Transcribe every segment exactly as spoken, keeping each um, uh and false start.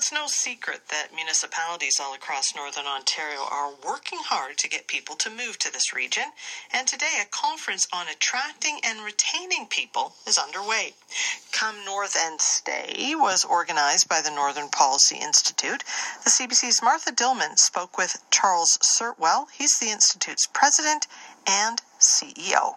It's no secret that municipalities all across Northern Ontario are working hard to get people to move to this region, and today a conference on attracting and retaining people is underway. Come North and Stay was organized by the Northern Policy Institute. The C B C's Martha Dillman spoke with Charles Sirtwell. He's the Institute's president and C E O.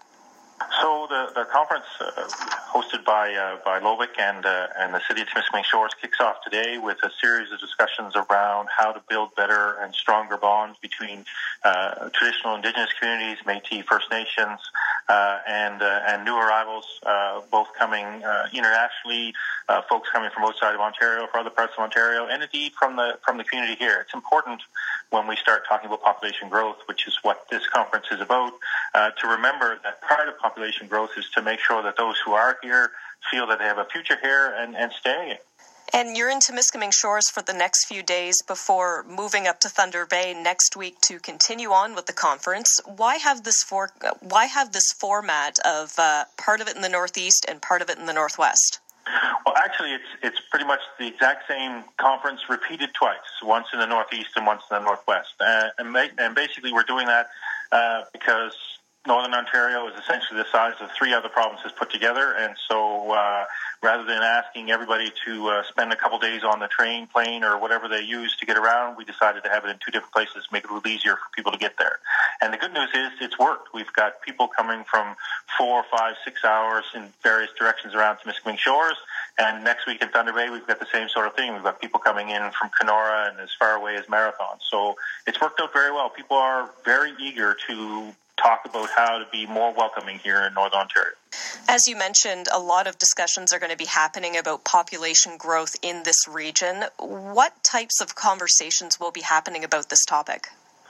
So the, the conference uh, hosted by uh, by Lovick and uh, and the City of Timiskaming Shores kicks off today with a series of discussions around how to build better and stronger bonds between uh, traditional Indigenous communities, Métis, First Nations, uh, and uh, and new arrivals, uh, both coming uh, internationally, uh, folks coming from outside of Ontario, from other parts of Ontario, and indeed from the from the community here. It's important when we start talking about population growth, which is what this conference is about, uh, to remember that part of population growth is to make sure that those who are here feel that they have a future here and, and staying. And you're in Timiskaming Shores for the next few days before moving up to Thunder Bay next week to continue on with the conference. Why have this for, why have this format of uh, part of it in the Northeast and part of it in the Northwest? Well, actually, it's it's pretty much the exact same conference repeated twice, once in the Northeast and once in the Northwest. Uh, and, ma- and basically we're doing that uh, because Northern Ontario is essentially the size of three other provinces put together, and so uh, rather than asking everybody to uh, spend a couple days on the train, plane, or whatever they use to get around, we decided to have it in two different places, make it a little easier for people to get there. And the good news is it's worked. We've got people coming from four, five, six hours in various directions around Timiskaming Shores, and next week in Thunder Bay, we've got the same sort of thing. We've got people coming in from Kenora and as far away as Marathon. So it's worked out very well. People are very eager to talk about how to be more welcoming here in Northern Ontario. As you mentioned, a lot of discussions are going to be happening about population growth in this region. What types of conversations will be happening about this topic?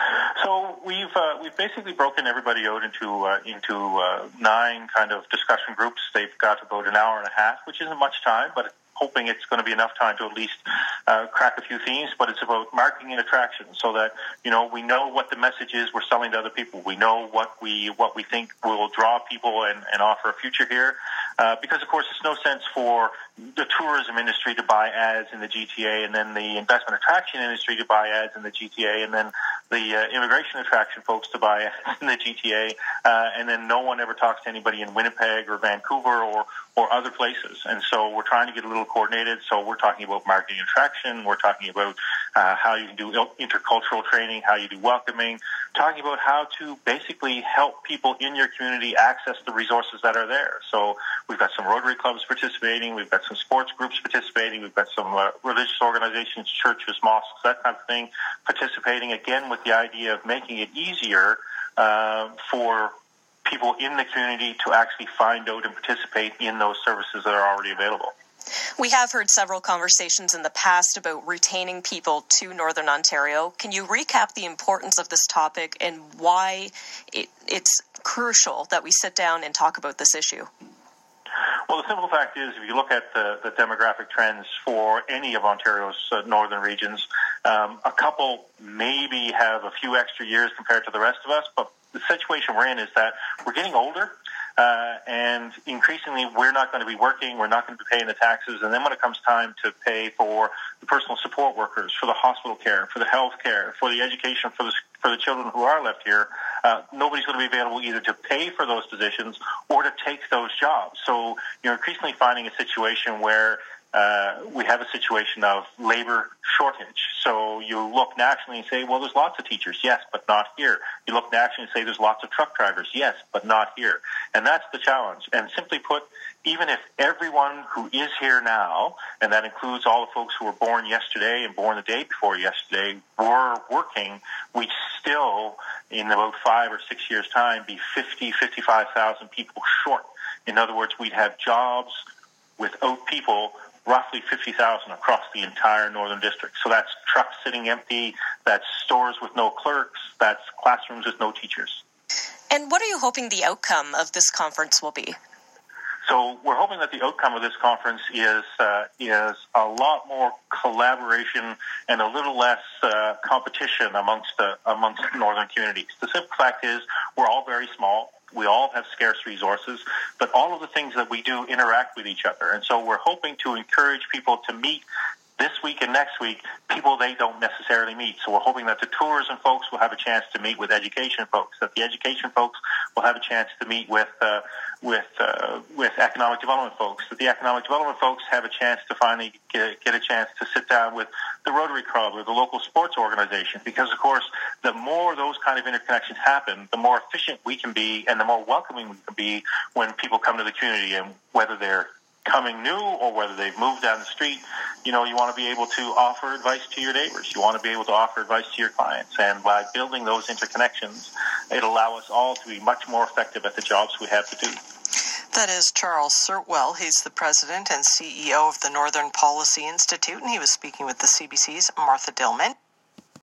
So we've uh, we've basically broken everybody out into uh, into uh, nine kind of discussion groups. They've got about an hour and a half, which isn't much time, but hoping it's going to be enough time to at least uh, crack a few themes, but it's about marketing and attraction so that, you know, we know what the message is we're selling to other people. We know what we what we think will draw people and, and offer a future here. Uh, because, of course, it's no sense for the tourism industry to buy ads in the G T A and then the investment attraction industry to buy ads in the G T A and then the uh, immigration attraction folks to buy ads in the G T A uh, and then no one ever talks to anybody in Winnipeg or Vancouver or, or other places. And so we're trying to get a little coordinated. So we're talking about marketing attraction. We're talking about uh, how you can do intercultural training, how you do welcoming, talking about how to basically help people in your community access the resources that are there. So we've got some Rotary clubs participating. We've got some sports groups participating. We've got some uh, religious organizations, churches, mosques, that kind of thing, participating, again, with the idea of making it easier uh, for people in the community to actually find out and participate in those services that are already available. We have heard several conversations in the past about retaining people to Northern Ontario. Can you recap the importance of this topic and why it, it's crucial that we sit down and talk about this issue? Well, the simple fact is, if you look at the, the demographic trends for any of Ontario's uh, northern regions, um, a couple maybe have a few extra years compared to the rest of us, but the situation we're in is that we're getting older, uh, and increasingly we're not going to be working, we're not going to be paying the taxes, and then when it comes time to pay for the personal support workers, for the hospital care, for the health care, for the education for the, for the children who are left here, uh, nobody's going to be available either to pay for those positions or to take those jobs. So you're increasingly finding a situation where Uh, we have a situation of labor shortage. So you look nationally and say, well, there's lots of teachers, yes, but not here. You look nationally and say there's lots of truck drivers, yes, but not here. And that's the challenge. And simply put, even if everyone who is here now, and that includes all the folks who were born yesterday and born the day before yesterday, were working, we'd still, in about five or six years' time, be fifty, fifty-five thousand people short. In other words, we'd have jobs without people roughly fifty thousand across the entire Northern District. So that's trucks sitting empty, that's stores with no clerks, that's classrooms with no teachers. And what are you hoping the outcome of this conference will be? So we're hoping that the outcome of this conference is uh, is a lot more collaboration and a little less uh, competition amongst the, amongst northern communities. The simple fact is we're all very small. We all have scarce resources, but all of the things that we do interact with each other. And so we're hoping to encourage people to meet this week and next week, people they don't necessarily meet. So we're hoping that the tourism folks will have a chance to meet with education folks, that the education folks will have a chance to meet with uh, with uh, with economic development folks, that the economic development folks have a chance to finally get, get a chance to sit down with the Rotary Club or the local sports organization. Because, of course, the more those kind of interconnections happen, the more efficient we can be and the more welcoming we can be when people come to the community, and whether they're coming new or whether they've moved down the street, you know, you want to be able to offer advice to your neighbors. You want to be able to offer advice to your clients. And by building those interconnections, it'll allow us all to be much more effective at the jobs we have to do. That is Charles Sirtwell. He's the president and C E O of the Northern Policy Institute, and he was speaking with the C B C's Martha Dillman.